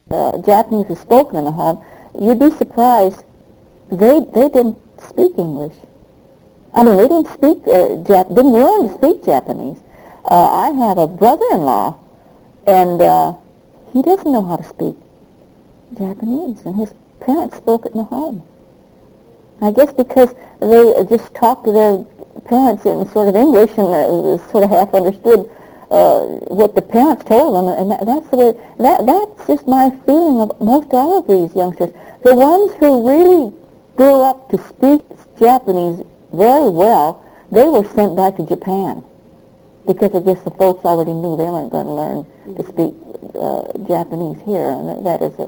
Japanese is spoken in the home, you'd be surprised. They didn't speak English. I mean, they didn't speak didn't learn to speak Japanese. I have a brother-in-law, and he doesn't know how to speak Japanese, and his parents spoke it in the home. I guess because they just talked to their parents in sort of English and sort of half understood what the parents told them, and that's the way. That's just my feeling of most all of these youngsters. The ones who really grew up to speak Japanese very well, they were sent back to Japan because I guess the folks already knew they weren't going to learn to speak Japanese here, and that is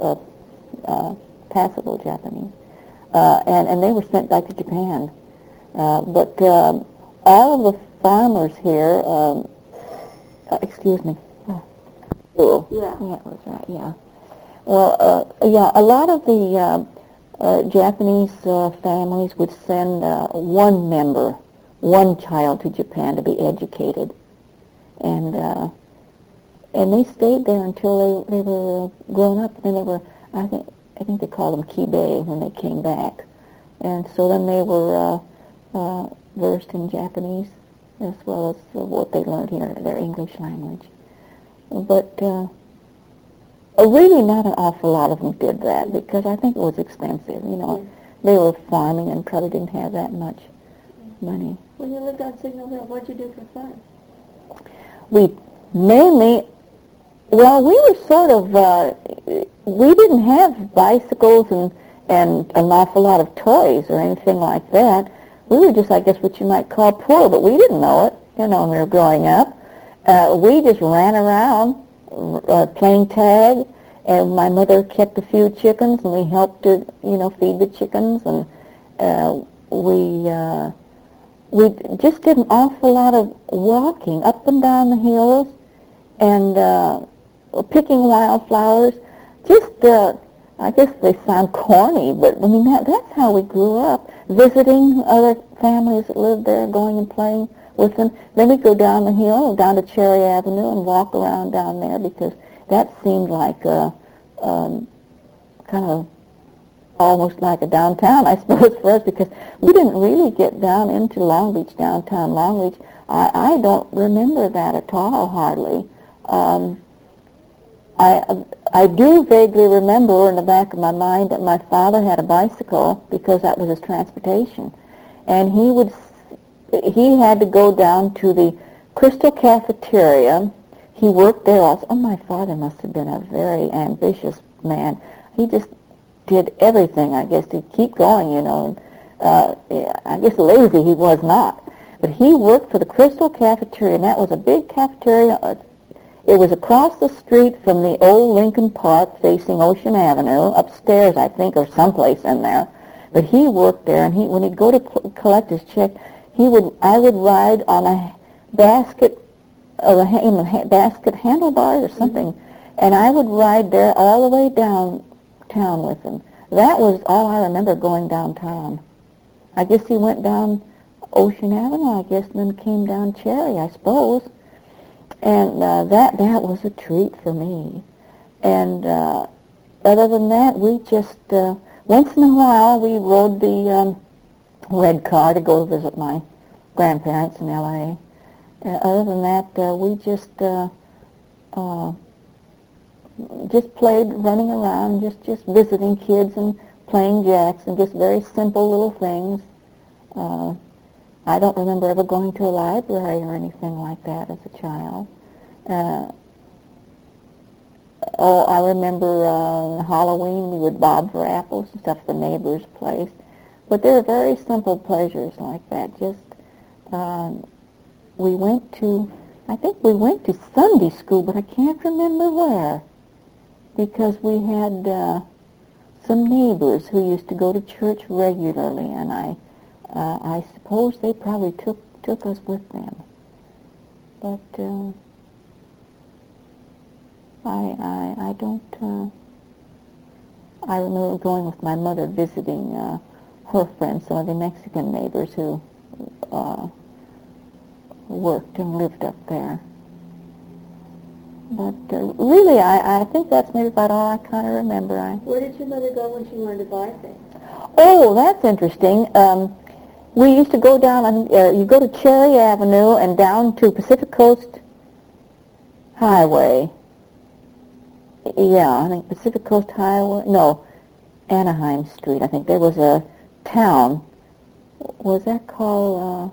passable Japanese. And they were sent back to Japan. But all of the farmers here, excuse me. Oh, yeah, that was right, yeah. Well, yeah, a lot of the Japanese families would send one member, one child to Japan to be educated. And they stayed there until they were grown up. And they were, I think they called them kibe when they came back. And so then they were versed in Japanese as well as what they learned here, their English language. But really not an awful lot of them did that because I think it was expensive. You know, they were farming and probably didn't have that much money. When you lived on Signal Hill, what did you do for fun? We mainly, well, we were sort of, we didn't have bicycles and an awful lot of toys or anything like that. We were just, I guess, what you might call poor, but we didn't know it, you know, when we were growing up. We just ran around playing tag, and my mother kept a few chickens, and we helped to, you know, feed the chickens, and we just did an awful lot of walking up and down the hills and picking wildflowers. Just, I guess they sound corny, but I mean, that's how we grew up, visiting other families that lived there, going and playing with them. Then we'd go down the hill, down to Cherry Avenue, and walk around down there because that seemed like kind of almost like a downtown, I suppose, for us, because we didn't really get down into Long Beach, downtown Long Beach. I don't remember that at all, hardly. I do vaguely remember in the back of my mind that my father had a bicycle because that was his transportation. And he had to go down to the Crystal Cafeteria. He worked there also. Oh, my father must have been a very ambitious man. He just did everything, I guess, to keep going, you know. I guess lazy he was not. But he worked for the Crystal Cafeteria, and that was a big cafeteria. It was across the street from the old Lincoln Park facing Ocean Avenue, upstairs, I think, or someplace in there. But he worked there, and when he'd go to collect his check, I would ride on a basket, basket handlebars or something, and I would ride there all the way downtown with him. That was all I remember going downtown. I guess he went down Ocean Avenue, I guess, and then came down Cherry, I suppose. And that was a treat for me. And other than that, we just, once in a while, we rode the red car to go visit my grandparents in L.A. Other than that, we just played running around, just visiting kids and playing jacks and just very simple little things. I don't remember ever going to a library or anything like that as a child. I remember Halloween we would bob for apples and stuff at the neighbor's place. But there are very simple pleasures like that. Just, I think we went to Sunday school, but I can't remember where. Because we had some neighbors who used to go to church regularly, and I suppose they probably took us with them. But I don't. I remember going with my mother visiting her friends, some of the Mexican neighbors who worked and lived up there. But really, I think that's maybe about all I kind of remember. Where did your mother go when she wanted to buy things? Oh, that's interesting. We used to go down on, you go to Cherry Avenue and down to Pacific Coast Highway. Yeah, I think Pacific Coast Highway. No, Anaheim Street. I think there was a town. Was that called?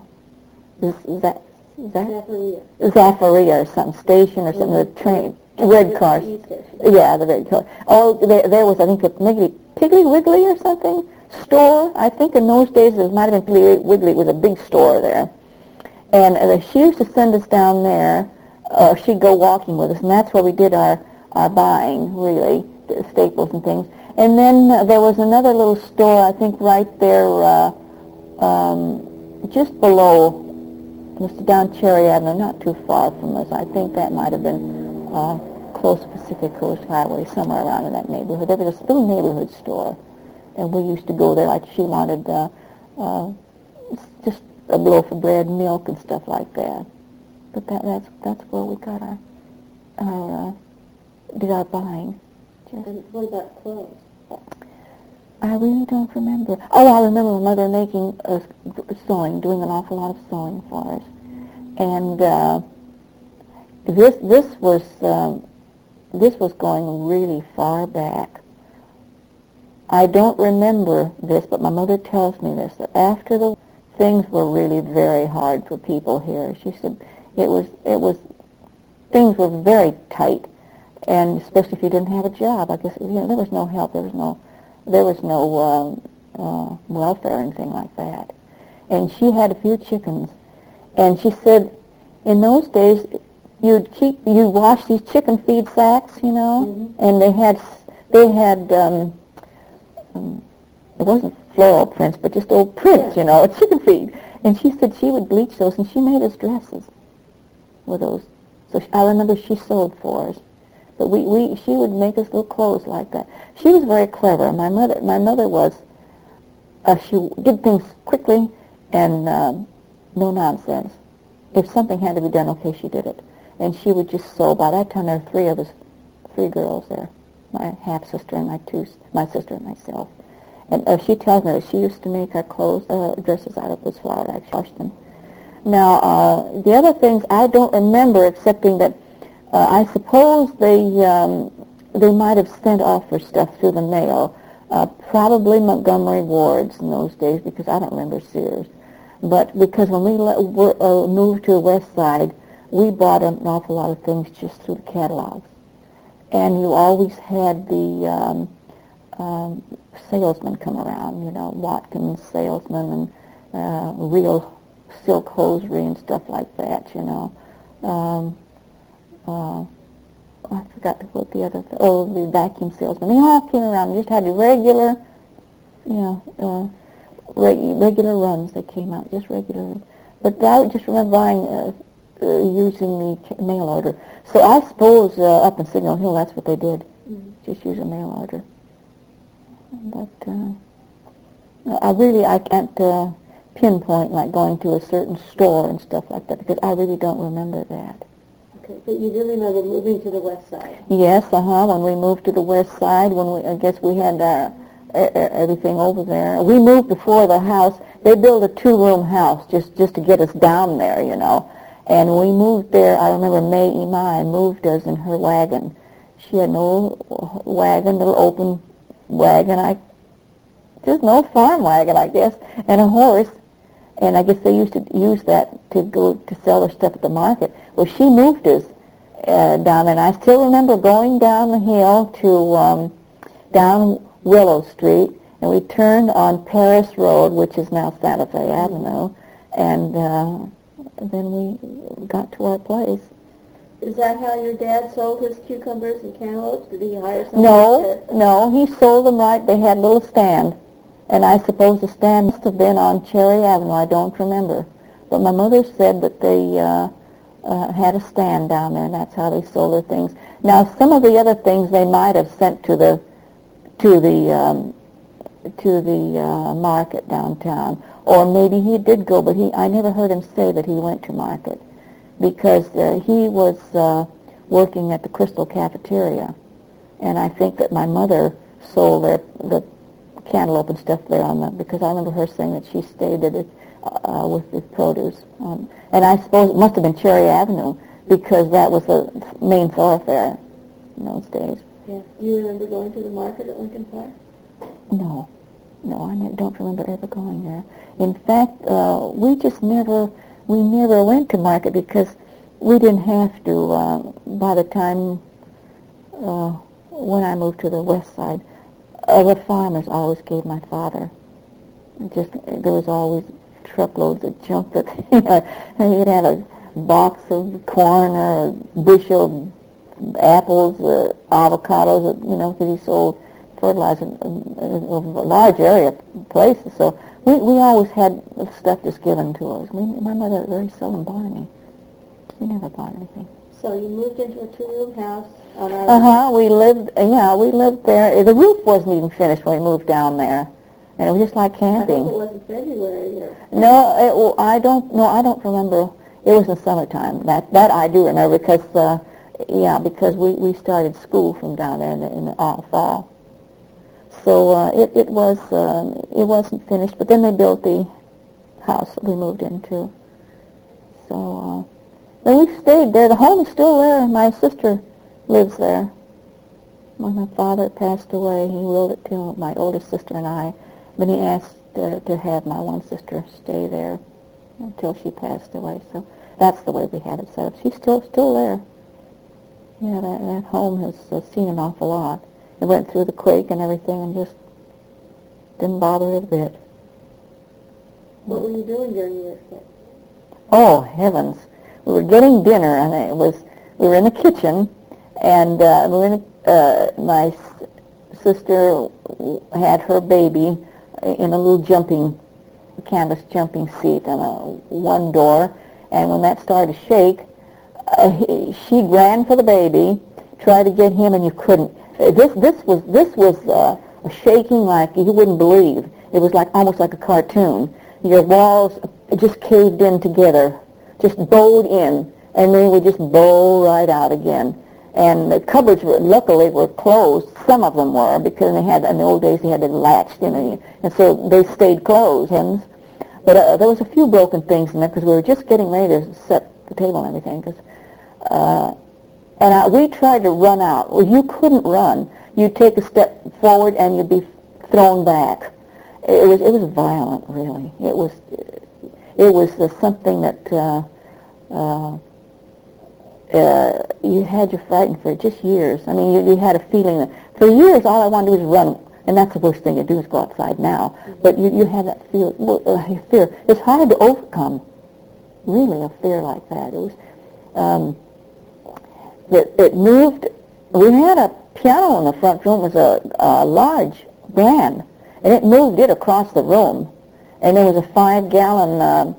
Zafaria or some station or something. The train, red cars. Yeah, the red car. Oh, there was, I think, maybe Piggly Wiggly or something store. I think in those days it might have been Piggly Wiggly. It was a big store there, and she used to send us down there. She'd go walking with us, and that's where we did our buying, really, the staples and things. And then there was another little store, I think, right there, just below, just down Cherry Avenue, not too far from us. I think that might have been close to Pacific Coast Highway, somewhere around in that neighborhood. There was a little neighborhood store, and we used to go there like she wanted just a loaf of bread, milk, and stuff like that. But that's where we got our did our buying. And what about clothes? I really don't remember. Oh, I remember my mother making sewing, doing an awful lot of sewing for us. And this was going really far back. I don't remember this, but my mother tells me this, that after the things were really very hard for people here. She said it was things were very tight, and especially if you didn't have a job. I guess there was no help. There was no welfare or anything like that. And she had a few chickens, and she said in those days you'd wash these chicken feed sacks, and they had it wasn't floral prints, but just old prints, chicken feed. And she said she would bleach those, and she made us dresses with those. So I remember she sewed for us. But she would make us little clothes like that. She was very clever. My mother was, she did things quickly and no nonsense. If something had to be done, okay, she did it. And she would just sew. By that time, there were three girls there, my half-sister and my sister and myself. And she tells me that she used to make our clothes, dresses out of this flour. I washed them. Now, the other things I don't remember, excepting that I suppose they might have sent off their stuff through the mail. Probably Montgomery Ward's in those days, because I don't remember Sears. But because when we moved to the West Side, we bought an awful lot of things just through the catalogs. And you always had the salesmen come around, Watkins salesmen and real silk hosiery and stuff like that, I forgot to put the other, the vacuum salesman. They all came around and just had the regular, regular runs that came out, just regular. But I just remember buying, using the mail order. So I suppose up in Signal Hill, that's what they did, just use a mail order. But I can't pinpoint like going to a certain store and stuff like that, because I really don't remember that. Okay, but you do remember moving to the West Side? Yes, when we moved to the West Side, I guess we had everything over there. We moved before the house. They built a 2-room house just to get us down there, And we moved there. I remember May Imai moved us in her wagon. She had an old wagon, little open wagon. Just an old farm wagon, I guess, and a horse. And I guess they used to use that to go to sell their stuff at the market. Well, she moved us down there, and I still remember going down the hill to down Willow Street, and we turned on Paris Road, which is now Santa Fe Avenue, and then we got to our place. Is that how your dad sold his cucumbers and cantaloupes? Did he hire someone? No, he sold them right. They had a little stand. And I suppose the stand must have been on Cherry Avenue. I don't remember. But my mother said that they had a stand down there, and that's how they sold their things. Now, some of the other things they might have sent to the market downtown, or maybe he did go, but I never heard him say that he went to market, because he was working at the Crystal Cafeteria. And I think that my mother sold the cantaloupe and stuff there because I remember her saying that she stayed at it with the produce. And I suppose it must have been Cherry Avenue because that was the main thoroughfare in those days. Yeah. Do you remember going to the market at Lincoln Park? No, I don't remember ever going there. In fact, we never went to market because we didn't have to. By the time when I moved to the west side, the farmers always gave my father. There was always truckloads of junk that he'd have a box of corn or a bushel of apples, avocados, because he sold fertilizer in a large area places. So we always had stuff just given to us. My mother very seldom bought any. We never bought anything. So you moved into a two-room house on our... We lived there. The roof wasn't even finished when we moved down there. And it was just like camping. I think it wasn't February here. No, I don't remember. It was in summertime. That I do remember because we started school from down there in the fall. So it wasn't finished, but then they built the house that we moved into. So then we stayed there. The home is still there. My sister lives there. When my father passed away, he willed it to my oldest sister and I. But he asked to have my one sister stay there until she passed away. So that's the way we had it set up. She's still there. Yeah, that home has seen an awful lot. It went through the quake and everything and just didn't bother it a bit. What were you doing during your stay? Oh, heavens. We were getting dinner, and we were in the kitchen, and my sister had her baby in a little canvas jumping seat on one door, and when that started to shake, she ran for the baby, tried to get him, and you couldn't. This was shaking like you wouldn't believe. It was almost like a cartoon. Your walls just caved in together, just bowed in, and they would just bow right out again. And the cupboards luckily were closed. Some of them were, because in the old days they had it latched in, and so they stayed closed. But there was a few broken things in there because we were just getting ready to set the table and everything. We tried to run out. Well, you couldn't run. You'd take a step forward and you'd be thrown back. It was violent, really. It was something that you had you frightened for just years. I mean, you had a feeling that for years all I wanted to do was run, and that's the worst thing to do is go outside now. But you had that fear. It's hard to overcome, really, a fear like that. It was it moved. We had a piano in the front room. It was a large grand, and it moved it across the room. And there was a 5-gallon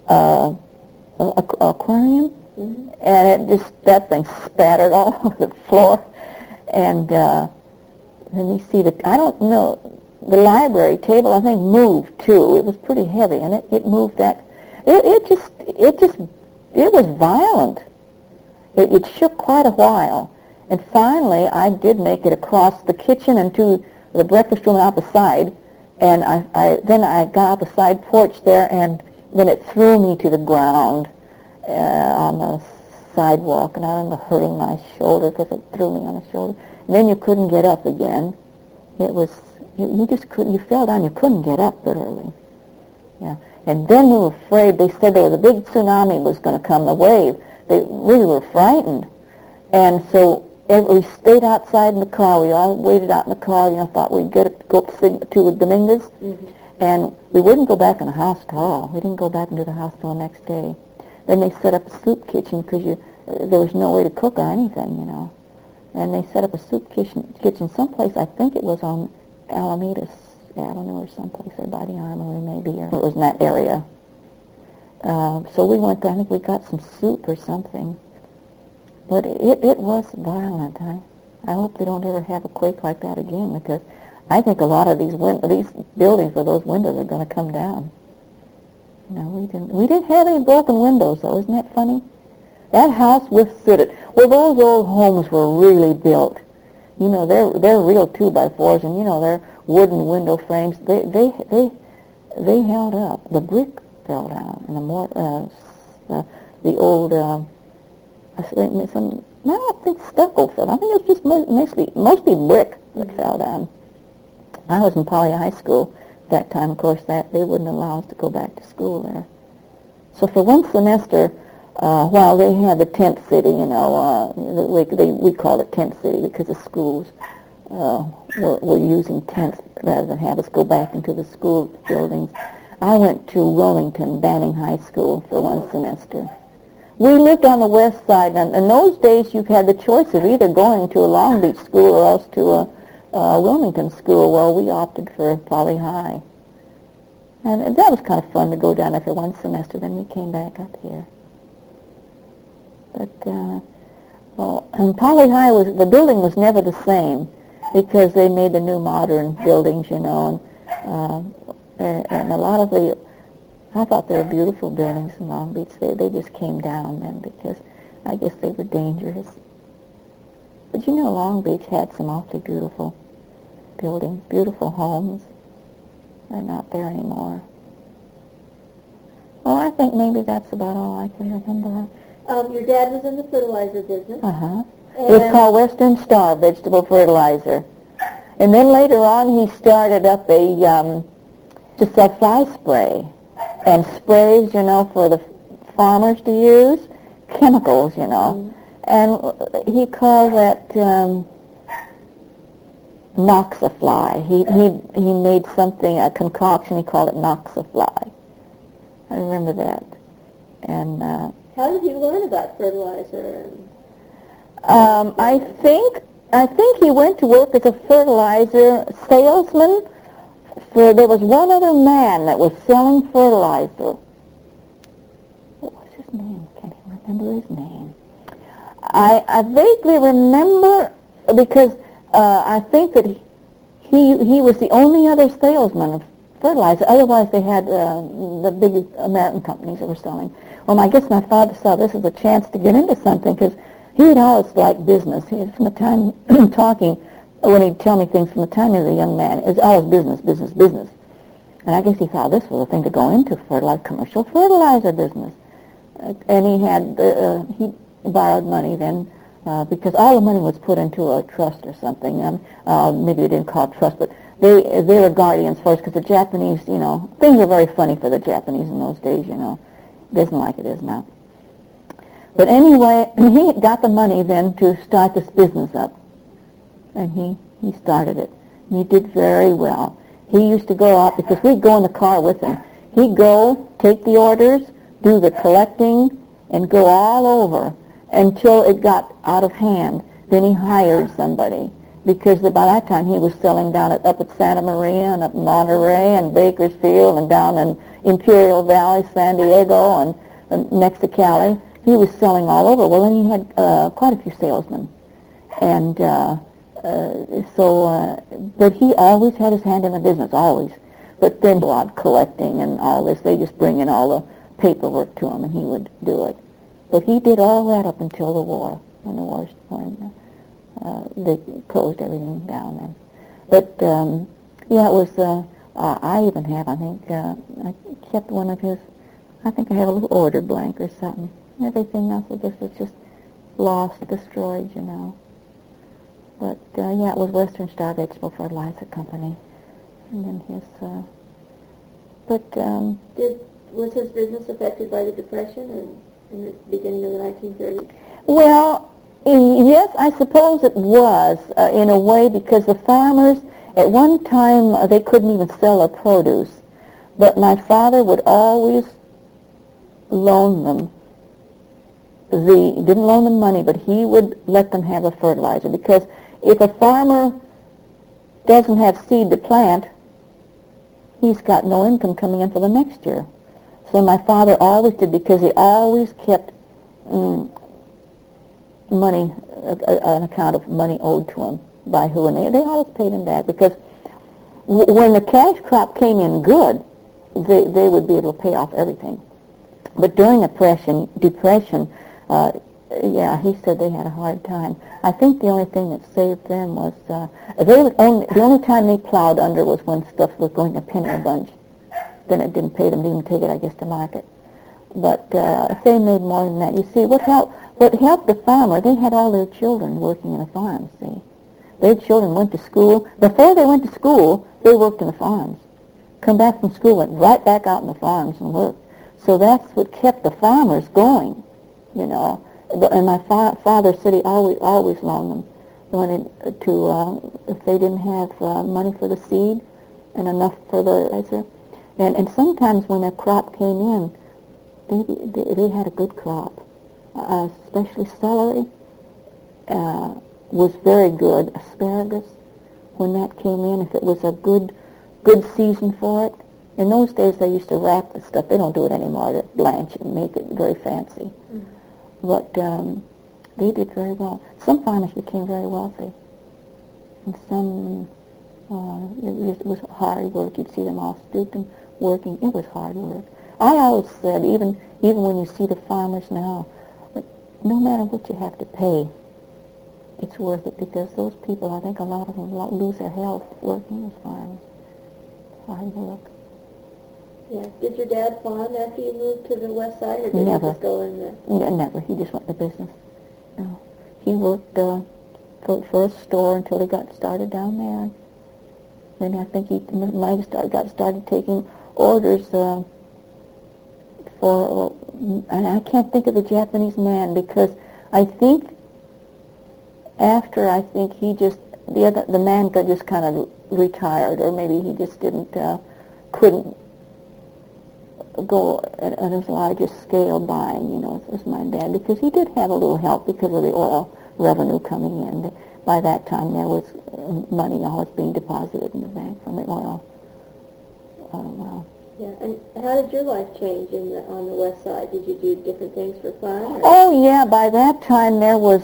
aquarium. Mm-hmm. And that thing spattered all over the floor. And then you see I don't know, the library table, I think, moved too. It was pretty heavy, and it moved that. It was violent. It shook quite a while. And finally, I did make it across the kitchen and to the breakfast room out the side. And then I got out the side porch there, and then it threw me to the ground on the sidewalk, and I remember hurting my shoulder because it threw me on the shoulder. And then you couldn't get up again. It was, you just couldn't, you fell down, you couldn't get up literally. Yeah. And then we were afraid, they said there was a big tsunami was going to come, a wave. They really were frightened. And so we stayed outside in the car. We all waited out in the car, thought we'd go to Dominguez. Mm-hmm. And we wouldn't go back in the house at all. We didn't go back into the house till the next day. Then they set up a soup kitchen because there was no way to cook or anything, And they set up a soup kitchen someplace, I think it was on Alameda Avenue or someplace, or by the Armory maybe, or it was in that area. So we went there, I think we got some soup or something. But it was violent. I hope they don't ever have a quake like that again, because I think a lot of these buildings with those windows are going to come down. No, we didn't have any broken windows, though. Isn't that funny? That house withstood it. Well, those old homes were really built. You know, they're real 2x4s, and you know, they're wooden window frames. They held up. The brick fell down, and the old I don't think stucco fell. I think it was just mostly brick that fell down. I was in Poly High School at that time. Of course, that they wouldn't allow us to go back to school there. So for one semester, while they had the tent city, you know, we called it tent city because the schools were using tents rather than have us go back into the school buildings. I went to Wilmington, Banning High School, for one semester. We lived on the west side, and in those days you had the choice of either going to a Long Beach school or else to a Wilmington school. Well, we opted for Poly High. And that was kind of fun to go down there for one semester. Then we came back up here. But, and Poly High the building was never the same because they made the new modern buildings, you know, and a lot of I thought they were beautiful buildings in Long Beach. They just came down then because I guess they were dangerous. But you know, Long Beach had some awfully beautiful buildings, beautiful homes. They're not there anymore. Well, I think maybe that's about all I can remember. Your dad was in the fertilizer business. Uh-huh. It was called Western Star Vegetable Fertilizer. And then later on he started up to sell fly spray and sprays, you know, for the farmers to use, chemicals, you know. Mm-hmm. And he called that Noxafly. He made something, a concoction, he called it Noxafly. I remember that. And how did you learn about fertilizer? I think he went to work as a fertilizer salesman. There was one other man that was selling fertilizer. What was his name? Can't even remember his name. I vaguely remember because I think that he was the only other salesman of fertilizer. Otherwise, they had the big American companies that were selling. Well, I guess my father saw this as a chance to get into something because he had always liked business. From the time talking, when he'd tell me things from the time he was a young man, it was always business, business, business. And I guess he thought this was a thing to go into, commercial fertilizer business. And he borrowed money then because all the money was put into a trust or something. Maybe they didn't call it trust, but they were guardians for us because the Japanese, you know, things were very funny for the Japanese in those days, you know. It isn't like it is now. But anyway, he got the money then to start this business up. And he started it. And he did very well. He used to go out, because we'd go in the car with him. He'd go, take the orders, do the collecting, and go all over until it got out of hand. Then he hired somebody, because by that time he was selling down up at Santa Maria and up in Monterey and Bakersfield and down in Imperial Valley, San Diego, and next to Cali. He was selling all over. Well, then he had quite a few salesmen. And but he always had his hand in the business, always. But then a lot collecting and all this, they just bring in all the paperwork to him, and he would do it. But he did all that up until the war, when they closed everything down then. But yeah, it was. I even have. I think I kept one of his. I think I have a little order blank or something. Everything else, I guess, was just lost, destroyed, you know. But, yeah, it was Western Star Vegetable Fertilizer Company. And then his, was his business affected by the Depression in the beginning of the 1930s? Well, yes, I suppose it was, in a way, because the farmers, at one time, they couldn't even sell their produce. But my father would always loan them. He didn't loan them money, but he would let them have the fertilizer, because if a farmer doesn't have seed to plant, he's got no income coming in for the next year. So my father always did, because he always kept money, an account of money owed to him by who, and they always paid him back, because when the cash crop came in good, they would be able to pay off everything. But during the Depression, Yeah, he said they had a hard time. I think the only thing that saved them was the only time they plowed under was when stuff was going a penny a bunch. Then it didn't pay them to even take it, I guess, to market. But if they made more than that, you see, what helped the farmer, they had all their children working in the farms, see. Their children went to school. Before they went to school, they worked in the farms. Come back from school, went right back out in the farms and worked. So that's what kept the farmers going, you know. And my father said he always loaned them. Wanted to, if they didn't have money for the seed and enough for the, and sometimes when a crop came in, they had a good crop, especially celery was very good. Asparagus, when that came in, if it was a good season for it. In those days, they used to wrap the stuff. They don't do it anymore. They blanch it and make it very fancy. Mm-hmm. But they did very well. Some farmers became very wealthy, and some it was hard work. You'd see them all stooped and working. It was hard work. I always said, even when you see the farmers now, no matter what you have to pay, it's worth it, because those people, I think a lot of them lose their health working as farmers. Hard work. Yeah. Did your dad farm after you moved to the west side, or did he just go in there? Never. He just went to business. No. He worked for a store until he got started down there. Then I think he got started taking orders for, and I can't think of the Japanese man, because I think after, he just, the man just kind of retired, or maybe he just couldn't go at a larger scale buying, you know, as my dad, because he did have a little help because of the oil revenue coming in. By that time, there was money always being deposited in the bank from the oil. Well. Yeah, and how did your life change on the west side? Did you do different things for fun? Or? Oh, yeah, by that time there was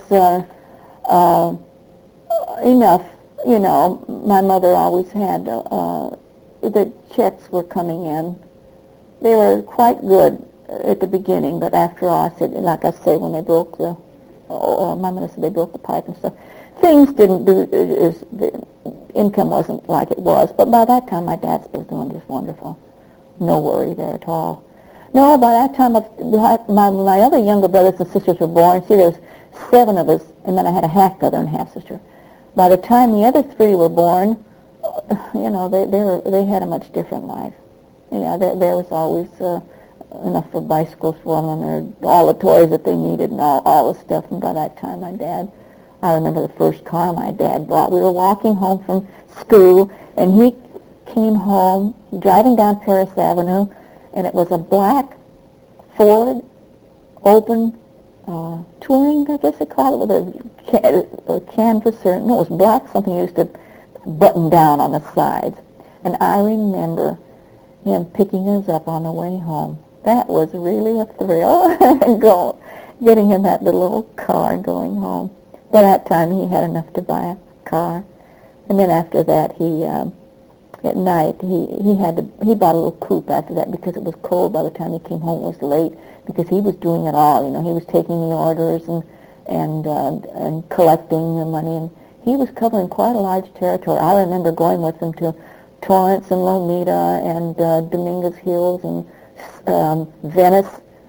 enough, you know. My mother always had, the checks were coming in. They were quite good at the beginning, but after all, I said, like I say, when they broke my mother said they broke the pipe and stuff, things didn't do, the income wasn't like it was. But by that time, my dad was doing just wonderful. No worry there at all. No, by that time, my other younger brothers and sisters were born. See, there was 7 of us, and then I had a half-brother and half-sister. By the time the other 3 were born, you know, they had a much different life. Yeah, there was always enough for bicycles for them, and all the toys that they needed, and all the stuff. And by that time, I remember the first car my dad bought. We were walking home from school, and he came home driving down Paris Avenue, and it was a black Ford open touring, I guess they call it, with a canvasser. No, it was black, something used to button down on the sides. And I remember him picking us up on the way home. That was really a thrill, getting in that little car and going home. By that time, he had enough to buy a car. And then after that, at night, he bought a little coupe after that, because it was cold by the time he came home. It was late, because he was doing it all. You know, he was taking the orders and collecting the money, and he was covering quite a large territory. I remember going with him to Torrance and Lomita and Dominguez Hills and Venice.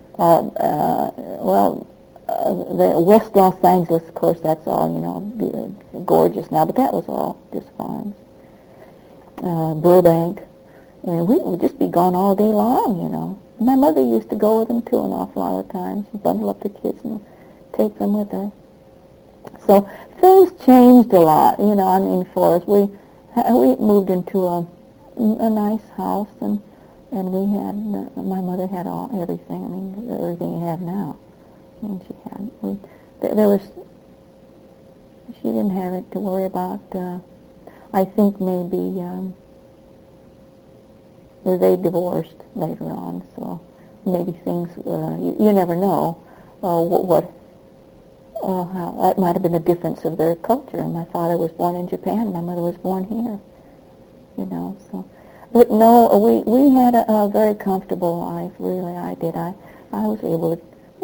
The West Los Angeles, of course, that's all, you know, gorgeous now, but that was all just farms. Burbank, and we would just be gone all day long, you know. My mother used to go with them too an awful lot of times, and bundle up the kids and take them with her. So things changed a lot, you know. I mean, for us, we moved into a nice house, and we had, my mother had everything. I mean, everything you have now. I mean, she didn't have it to worry about. I think maybe they divorced later on, so maybe things, you never know how that might have been a difference of their culture. My father was born in Japan, my mother was born here, you know. So, but no, we had a very comfortable life. Really, I did. I was able to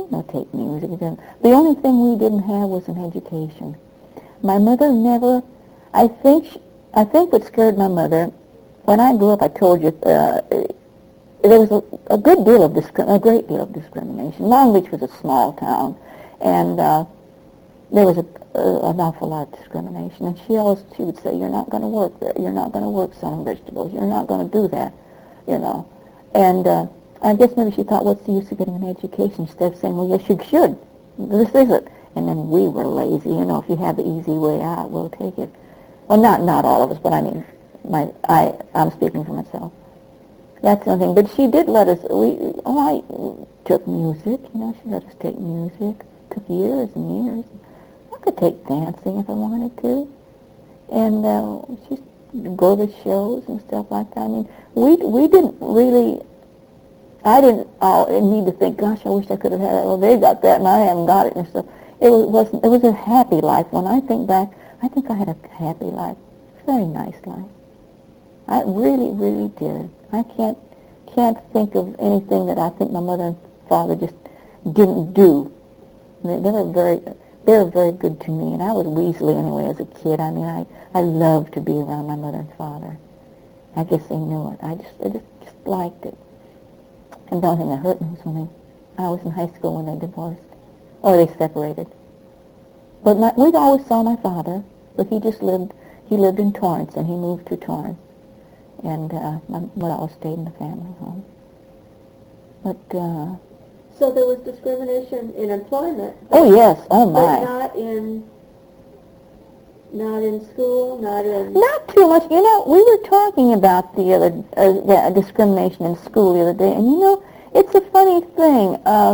didn't know tape music. The only thing we didn't have was an education. My mother never, I think what scared my mother, when I grew up, I told you, there was a great deal of discrimination. Long Beach was a small town, and there was an awful lot of discrimination. And she would say, "You're not going to work there. You're not going to work selling vegetables. You're not going to do that," you know. And I guess maybe she thought, "What's the use of getting an education?" Instead of saying, "Well, yes, you should. This is it." And then we were lazy, you know. If you have the easy way out, we'll take it. Well, not all of us, but I mean, I'm speaking for myself. That's the only thing. But she did let us. I took music. You know, she let us take music. It took years and years. I could take dancing if I wanted to, and she'd go to shows and stuff like that. I mean, we didn't really. I didn't need to think, "Gosh, I wish I could have had it." Well, they got that, and I haven't got it, and stuff. It was a happy life. When I think back, I think I had a happy life, very nice life. I really, really did. I can't think of anything that I think my mother and father just didn't do. They were very good to me, and I was weaselly anyway as a kid. I mean, I loved to be around my mother and father. I guess they knew it. I just liked it. And the only thing that hurt me was when I was in high school when they divorced, or they separated. But we always saw my father, but he lived in Torrance, and he moved to Torrance. And my mother always stayed in the family home. But so there was discrimination in employment. Oh yes, oh my. But not in school, Not too much. You know, we were talking about the other discrimination in school the other day, and you know, it's a funny thing.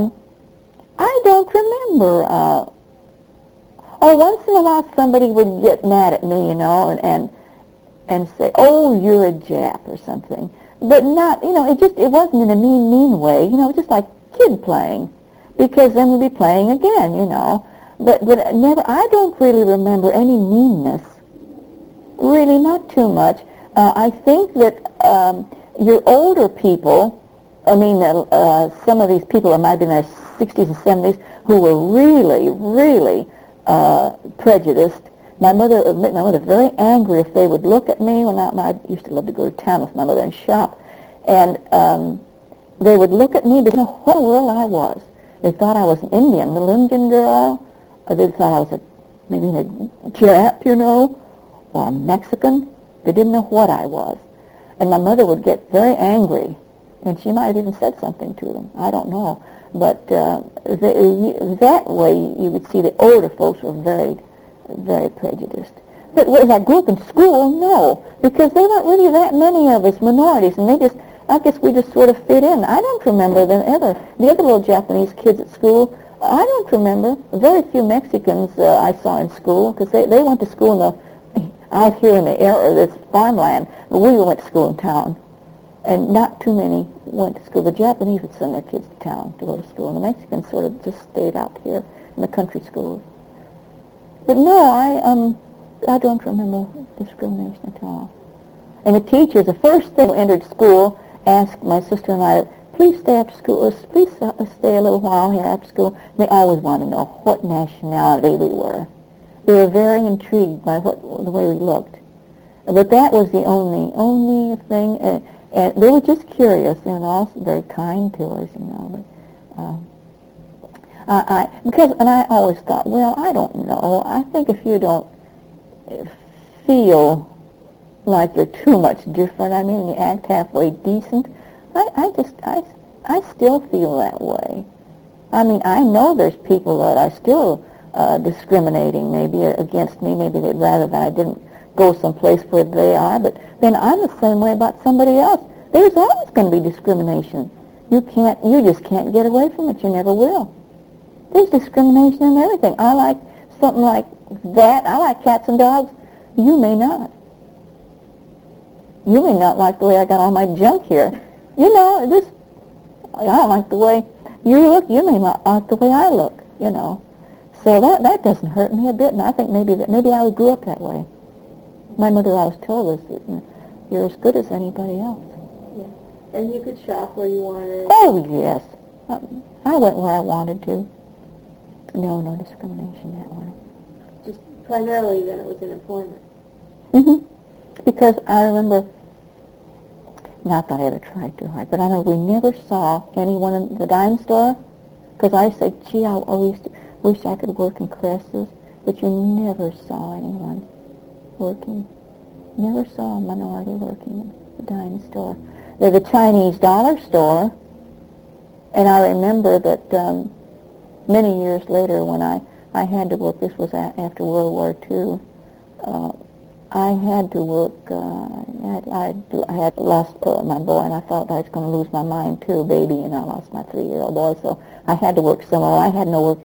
I don't remember. Once in a while somebody would get mad at me, you know, and say, "Oh, you're a Jap" or something. But not, you know, it wasn't in a mean way, you know, just like kid playing, because then we'd be playing again, you know. But never, I don't really remember any meanness. Really, not too much. I think that your older people, I mean, some of these people that might have been in their 60s and 70s who were really, really prejudiced. My mother was very angry if they would look at me when I used to love to go to town with my mother and shop, and they would look at me because you know what world I was. They thought I was an Indian, little Indian girl, or they thought I was maybe a Jap, you know, or a Mexican. They didn't know what I was, and my mother would get very angry, and she might have even said something to them. I don't know, but that way you would see the older folks were very, very prejudiced. But as I grew up in school, no, because there weren't really that many of us minorities, and I guess we just sort of fit in. I don't remember them ever. The other little Japanese kids at school, I don't remember. Very few Mexicans I saw in school, because they went to school out here in the area, this farmland. But we went to school in town, and not too many went to school. The Japanese would send their kids to town to go to school, and the Mexicans sort of just stayed out here in the country schools. But no, I don't remember discrimination at all. And the teachers, the first thing who entered school, asked my sister and I, "Please stay after school. Please stay a little while here after school." They always wanted to know what nationality we were. They were very intrigued by the way we looked. But that was the only thing. And they were just curious. They were also very kind to us, you know. But I always thought, well, I don't know. I think if you don't feel like you're too much different, I mean, you act halfway decent, I still feel that way. I mean, I know there's people that are still discriminating maybe against me. Maybe they'd rather that I didn't go someplace where they are, but then I'm the same way about somebody else. There's always going to be discrimination. You just can't get away from it. You never will. There's discrimination in everything. I like something like that. I like cats and dogs. You may not. You may not like the way I got all my junk here. You know, I don't like the way you look. You may not like the way I look, you know. So that doesn't hurt me a bit, and I think maybe I grew up that way. My mother always told us that you're as good as anybody else. Yeah. And you could shop where you wanted. Oh, yes. I went where I wanted to. No discrimination that way. Just primarily then it was in employment. Because I remember, not that I ever tried too hard, but I remember we never saw anyone in the dime store, because I said, gee, I always wish I could work in classes, but you never saw anyone working. Never saw a minority working in the dime store. There's a Chinese dollar store, and I remember that many years later when I had to work, this was after World War II, I had to work, I had lost my boy, and I thought I was going to lose my mind too, baby, and I lost my 3-year-old boy, so I had to work somewhere. I had no work